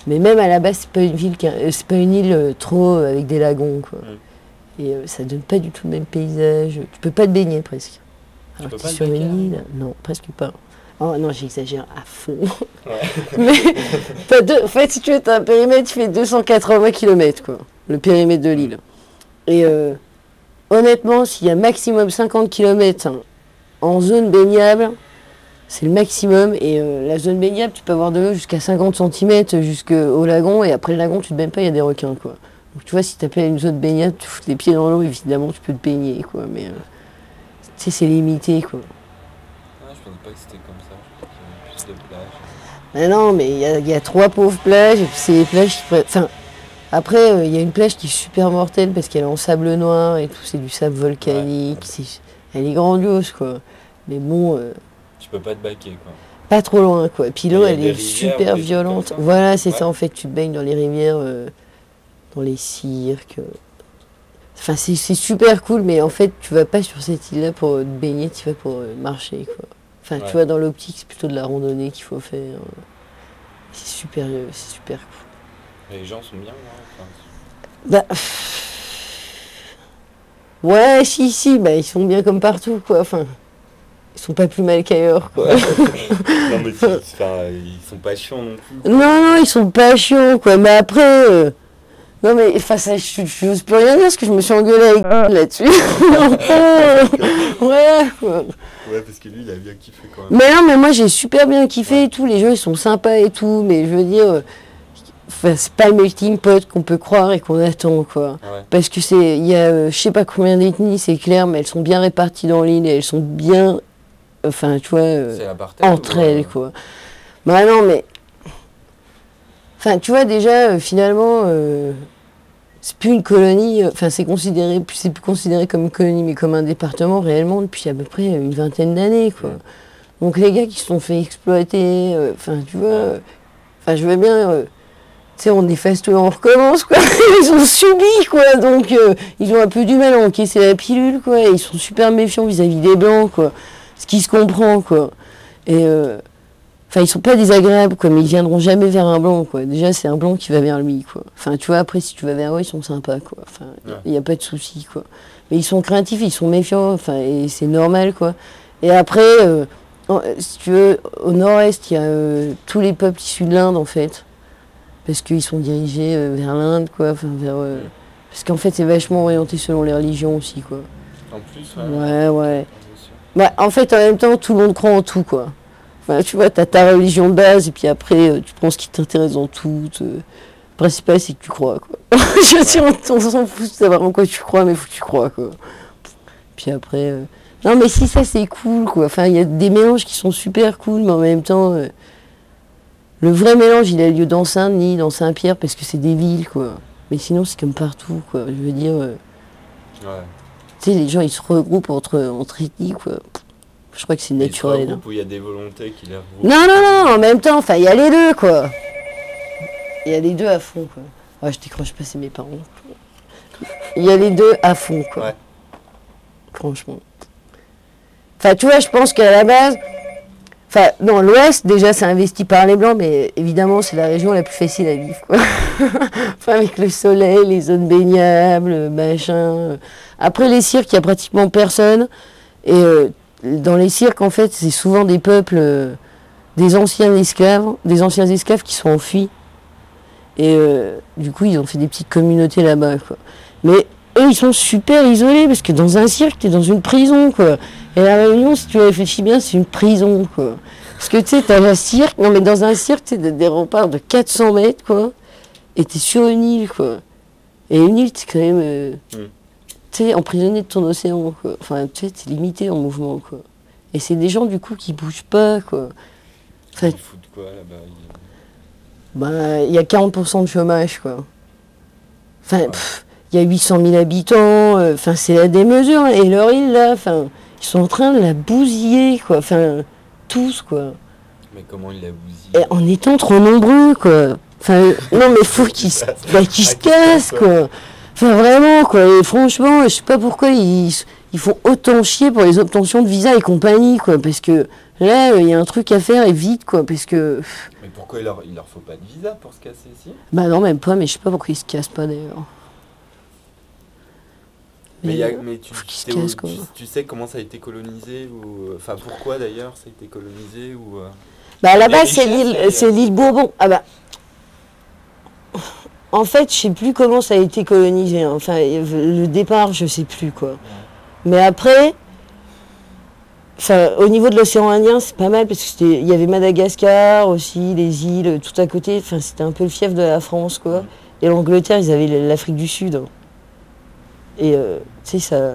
Mais même à la base, c'est pas une ville, c'est pas une île trop avec des lagons, quoi. Et ça donne pas du tout le même paysage. Tu peux pas te baigner presque. Alors que t'es sur une île, non, presque pas. Oh non, j'exagère à fond. Mais en fait, si tu veux, t'as un périmètre qui fait 280 km, quoi. Le périmètre de l'île. Et honnêtement, s'il y a maximum 50 km en zone baignable, c'est le maximum. Et la zone baignable, tu peux avoir de l'eau jusqu'à 50 cm jusqu'au lagon. Et après le lagon, tu te baignes pas, il y a des requins, quoi. Donc tu vois, si t'appelles une zone baignable, tu fous les pieds dans l'eau, évidemment, tu peux te baigner, quoi. Mais tu sais, c'est limité, quoi. Ah, je pensais pas que c'était comme ça. Je crois qu'il y avait plus de plages. Mais non, mais il y a 3 pauvres plages. Et puis c'est les plages qui... Enfin, après, il y a une plage qui est super mortelle parce qu'elle est en sable noir et tout. C'est du sable volcanique. Elle est grandiose, quoi. Mais bon... tu peux pas te baquer, quoi. Pas trop loin, quoi. Et puis l'eau, elle est super rivières, violente. Voilà, c'est ça, en fait. Tu te baignes dans les rivières, dans les cirques. Enfin, c'est super cool, mais en fait, tu vas pas sur cette île-là pour te baigner, tu vas pour marcher, quoi. Enfin, tu vois, dans l'optique, c'est plutôt de la randonnée qu'il faut faire. C'est super cool. Et les gens sont bien, là, Bah... Ouais, si, bah, ils sont bien comme partout, quoi. Enfin, ils sont pas plus mal qu'ailleurs, quoi. Non, mais ils sont pas chiants non plus. Non, ils sont pas chiants, quoi. Mais après... Non mais enfin ça je n'ose plus rien dire parce que je me suis engueulée avec là-dessus. Ouais. Ouais parce que lui il a bien kiffé quand même. Mais non mais moi j'ai super bien kiffé et tout, les gens ils sont sympas et tout, mais je veux dire c'est pas le melting pot qu'on peut croire et qu'on attend quoi. Ouais. Parce que il y a je sais pas combien d'ethnies c'est clair, mais elles sont bien réparties dans l'île et elles sont bien enfin tu vois entre elles quoi. Bah non mais enfin, tu vois, déjà, finalement, c'est plus une colonie, enfin, c'est plus considéré comme une colonie, mais comme un département réellement depuis à peu près une vingtaine d'années, quoi. Donc, les gars qui se sont fait exploiter, enfin, tu vois, enfin, je veux bien, tu sais, on efface tout, on recommence, quoi. Ils ont subi, quoi, donc, ils ont un peu du mal à encaisser la pilule, quoi, et ils sont super méfiants vis-à-vis des Blancs, quoi. Ce qui se comprend, quoi. Et, enfin, ils sont pas désagréables, quoi, mais ils viendront jamais vers un blanc, quoi. Déjà, c'est un blanc qui va vers lui, quoi. Enfin, tu vois, après, si tu vas vers eux, ils sont sympas, quoi. Enfin, il n'y a pas de souci, quoi. Mais ils sont craintifs, ils sont méfiants, enfin, et c'est normal, quoi. Et après, si tu veux, au nord-est, il y a tous les peuples issus de l'Inde, en fait. Parce qu'ils sont dirigés vers l'Inde, quoi. Enfin, parce qu'en fait, c'est vachement orienté selon les religions aussi, quoi. En plus, ouais. Bah, en fait, en même temps, tout le monde croit en tout, quoi. Enfin, tu vois, t'as ta religion de base, et puis après, tu prends ce qui t'intéresse dans tout. Le principal, c'est que tu crois, quoi. Je veux dire, on s'en fout de savoir en quoi tu crois, mais il faut que tu crois, quoi. Puis après... Non, mais si, ça, c'est cool, quoi. Enfin, il y a des mélanges qui sont super cool, mais en même temps... le vrai mélange, il a lieu dans Saint-Denis, dans Saint-Pierre, parce que c'est des villes, quoi. Mais sinon, c'est comme partout, quoi. Je veux dire... Tu sais, les gens, ils se regroupent entre ethnies, quoi. Je crois que c'est naturel. Hein. Où il y a des volontés qui les regroupent. Non, en même temps, enfin, il y a les deux, quoi. Il y a les deux à fond, quoi. Ouais, je décroche pas, c'est mes parents. Il y a les deux à fond, quoi. Ouais. Franchement. Enfin, tu vois, je pense qu'à la base... Enfin, dans l'Ouest, déjà, c'est investi par les Blancs, mais évidemment, c'est la région la plus facile à vivre, quoi. Enfin, avec le soleil, les zones baignables, machin. Après, les cirques, il n'y a pratiquement personne. Et... dans les cirques, en fait, c'est souvent des peuples, des anciens esclaves qui sont enfuis. Et du coup, ils ont fait des petites communautés là-bas, quoi. Mais eux, ils sont super isolés, parce que dans un cirque, t'es dans une prison, quoi. Et la Réunion, si tu réfléchis bien, c'est une prison, quoi. Parce que, tu sais, t'as un cirque, non, mais dans un cirque, t'es des remparts de 400 mètres, quoi. Et t'es sur une île, quoi. Et une île, t'es quand même... tu sais, emprisonné de ton océan, quoi. Enfin, tu sais, t'es limité en mouvement, quoi. Et c'est des gens, du coup, qui bougent pas, quoi. Enfin, ils foutent quoi, là-bas? Ben, il y a 40% de chômage, quoi. Enfin, il y a 800 000 habitants, enfin, c'est la démesure. Et leur île, là, enfin, ils sont en train de la bousiller, quoi. Enfin, tous, quoi. Mais comment ils la bousillent? Et en étant trop nombreux, quoi. Enfin, non, mais faut qu'ils se cassent, quoi. Enfin, vraiment, quoi. Et franchement, je sais pas pourquoi ils font autant chier pour les obtentions de visa et compagnie, quoi. Parce que là, il y a un truc à faire et vite, quoi. Parce que... Mais pourquoi il leur faut pas de visa pour se casser ici? Bah non, même pas, mais je sais pas pourquoi ils se cassent pas d'ailleurs. Mais tu sais comment ça a été colonisé ou enfin pourquoi d'ailleurs ça a été colonisé ou Bah là-bas c'est l'île Bourbon. Ah bah en fait je sais plus comment ça a été colonisé. Hein. Enfin le départ je sais plus quoi. Ouais. Mais après, au niveau de l'océan Indien c'est pas mal parce que il y avait Madagascar aussi, les îles tout à côté. Enfin c'était un peu le fief de la France quoi. Et l'Angleterre ils avaient l'Afrique du Sud. Hein. Et tu sais ça.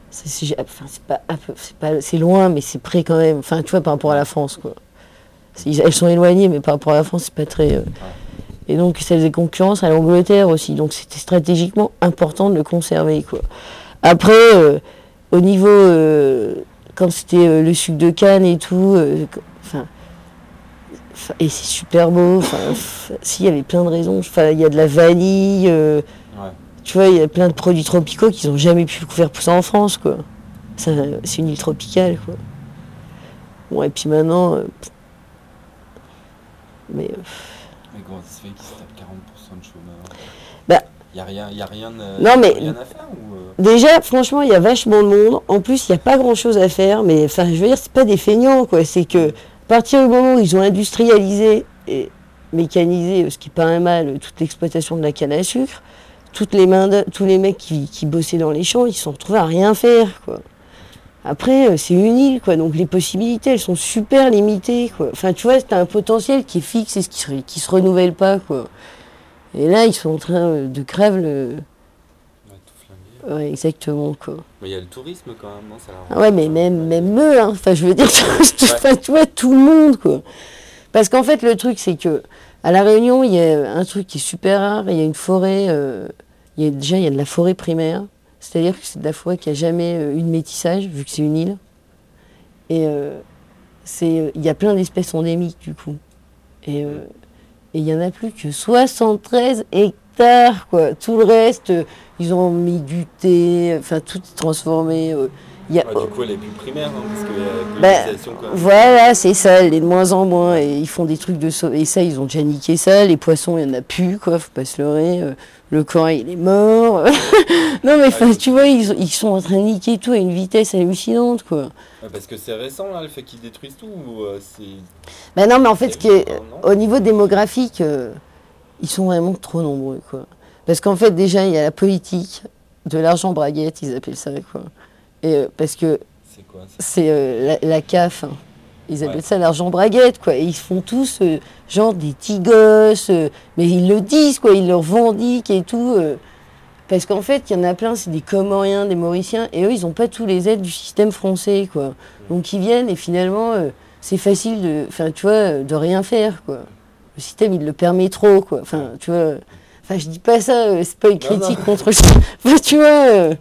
C'est loin, mais c'est près quand même. Enfin, tu vois, par rapport à la France, quoi. Elles sont éloignées, mais par rapport à la France, c'est pas très. Et donc, ça faisait concurrence à l'Angleterre aussi. Donc, c'était stratégiquement important de le conserver, quoi. Après, au niveau. Quand c'était le sucre de canne et tout. Et c'est super beau. S'il y avait plein de raisons. Il y a de la vanille. Tu vois, il y a plein de produits tropicaux qu'ils n'ont jamais pu faire pousser en France, quoi. C'est une île tropicale, quoi. Bon, et puis maintenant... Mais comment ça se fait qu'ils se tapent 40% de chômeurs? Bah... Il n'y a rien à faire ou Déjà, franchement, il y a vachement de monde. En plus, il n'y a pas grand-chose à faire. Mais, je veux dire, c'est pas des feignants, quoi. C'est que, à partir du moment où ils ont industrialisé et mécanisé, ce qui est pas un mal, toute l'exploitation de la canne à sucre, tous les mecs qui bossaient dans les champs, ils se sont retrouvés à rien faire, quoi. Après, c'est une île, quoi, donc les possibilités, elles sont super limitées, quoi. Enfin, tu vois, c'est un potentiel qui est fixe et qui se renouvelle pas, quoi. Et là, ils sont en train de crève le... tout flinguer. Ouais, exactement, quoi. Mais il y a le tourisme, quand même, non? Ah ouais, mais même eux, hein. Enfin, je veux dire, tu vois, tout le monde, quoi. Parce qu'en fait, le truc, c'est que à La Réunion, il y a un truc qui est super rare, il y a une forêt... il y a de la forêt primaire. C'est-à-dire que c'est de la forêt qui n'a jamais eu de métissage, vu que c'est une île. Et il y a plein d'espèces endémiques, du coup. Et il n'y en a plus que 73 hectares, quoi. Tout le reste, ils ont mis du thé, enfin, tout est transformé. Du coup, elle est plus primaire, hein, parce qu'il y a colonisation, quand même. Voilà, c'est ça, elle est de moins en moins. Et ils font des trucs de sauvetage. Et ça, ils ont déjà niqué ça. Les poissons, il n'y en a plus, quoi, faut pas se leurrer. Le corail, il est mort. Non, mais tu vois, ils sont en train de niquer tout à une vitesse hallucinante, quoi. Parce que c'est récent, là, le fait qu'ils détruisent tout, ou c'est... Ben non, mais en fait, au niveau démographique, ils sont vraiment trop nombreux, quoi. Parce qu'en fait, déjà, il y a la politique de l'argent braguette, ils appellent ça, quoi. Et parce que c'est quoi, c'est la CAF, hein. Ils appellent ça l'argent braguette, quoi. Et ils font tous genre des petits gosses, mais ils le disent, quoi. Ils le revendiquent et tout. Parce qu'en fait, il y en a plein, c'est des Comoriens, des Mauriciens, et eux, ils n'ont pas tous les aides du système français, quoi. Donc ils viennent et finalement, c'est facile de rien faire, quoi. Le système, il le permet trop, quoi. Enfin, tu vois. Enfin, je dis pas ça, c'est pas une critique contre ça. Enfin, tu vois.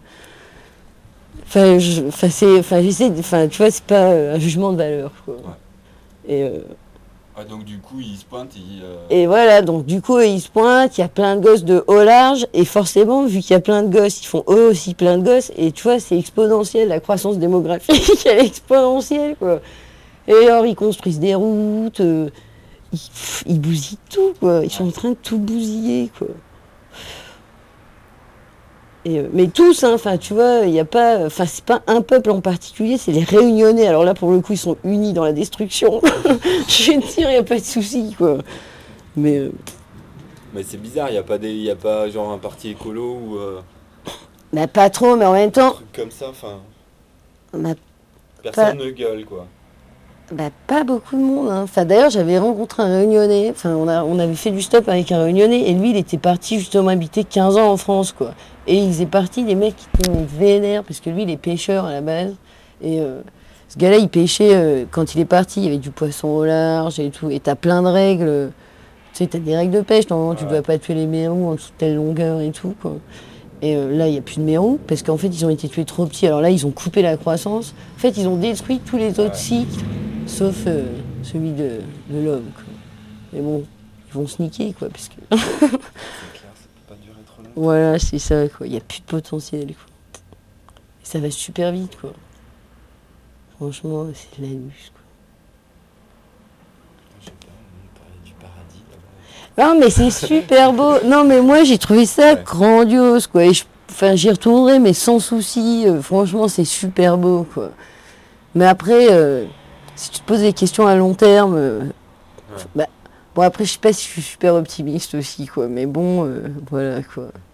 Tu vois, c'est pas un jugement de valeur, quoi. Ouais. Et donc du coup, ils se pointent et voilà, donc du coup, ils se pointent, il y a plein de gosses de haut large, et forcément, vu qu'il y a plein de gosses, ils font eux aussi plein de gosses, et tu vois, c'est exponentiel, la croissance démographique, elle est exponentielle, quoi. Et alors, ils construisent des routes, ils bousillent tout, quoi. Ils sont en train de tout bousiller, quoi. Mais tous, hein, tu vois, il n'y a pas, c'est pas un peuple en particulier, c'est les Réunionnais. Alors là, pour le coup, ils sont unis dans la destruction. Je vais te dire, il n'y a pas de souci, quoi. Mais c'est bizarre, il y a pas genre un parti écolo ou. Bah pas trop, mais en même temps. Un truc comme ça, enfin. Bah, personne ne gueule, quoi. Bah pas beaucoup de monde. Hein. Enfin d'ailleurs, j'avais rencontré un Réunionnais. Enfin, on avait fait du stop avec un Réunionnais et lui, il était parti justement habiter 15 ans en France, quoi. Et il faisait partie des mecs qui étaient vénères, parce que lui, il est pêcheur à la base. Et ce gars-là, il pêchait, quand il est parti, il y avait du poisson au large et tout. Et t'as plein de règles. Tu sais, t'as des règles de pêche. Normalement, tu dois pas tuer les mérous en dessous de telle longueur et tout, quoi. Et là, il n'y a plus de mérous, parce qu'en fait, ils ont été tués trop petits. Alors là, ils ont coupé la croissance. En fait, ils ont détruit tous les autres cycles, sauf celui de l'homme, quoi. Mais bon, ils vont se niquer, quoi, parce que... C'est clair, ça peut pas durer trop longtemps. Voilà, c'est ça, quoi. Il n'y a plus de potentiel, quoi. Et ça va super vite, quoi. Franchement, c'est de la luce, quoi. Je sais pas, on parlait du paradis. Non, mais c'est super beau. Non, mais moi, j'ai trouvé ça grandiose, quoi. Et j'y retournerai, mais sans souci. Franchement, c'est super beau, quoi. Mais après, si tu te poses des questions à long terme, bon, après, je sais pas si je suis super optimiste aussi, quoi. Mais bon, voilà, quoi.